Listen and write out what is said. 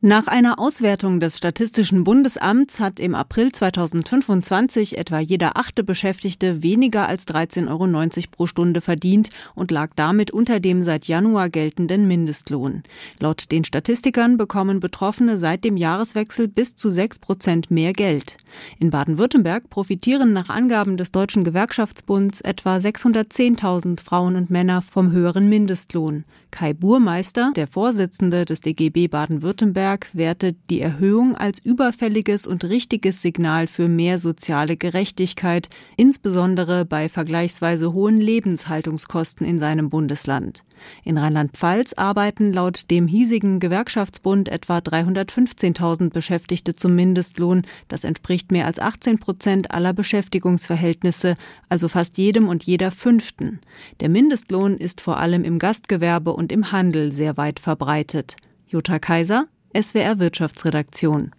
Nach einer Auswertung des Statistischen Bundesamts hat im April 2025 etwa jeder 8. Beschäftigte weniger als 13,90 € pro Stunde verdient und lag damit unter dem seit Januar geltenden Mindestlohn. Laut den Statistikern bekommen Betroffene seit dem Jahreswechsel bis zu 6% mehr Geld. In Baden-Württemberg profitieren nach Angaben des Deutschen Gewerkschaftsbunds etwa 610.000 Frauen und Männer vom höheren Mindestlohn. Kai Burmeister, der Vorsitzende des DGB Baden-Württemberg, wertet die Erhöhung als überfälliges und richtiges Signal für mehr soziale Gerechtigkeit, insbesondere bei vergleichsweise hohen Lebenshaltungskosten in seinem Bundesland. In Rheinland-Pfalz arbeiten laut dem hiesigen Gewerkschaftsbund etwa 315.000 Beschäftigte zum Mindestlohn. Das entspricht mehr als 18% aller Beschäftigungsverhältnisse, also fast jedem und jeder Fünften. Der Mindestlohn ist vor allem im Gastgewerbe und im Handel sehr weit verbreitet. Jutta Kaiser, SWR Wirtschaftsredaktion.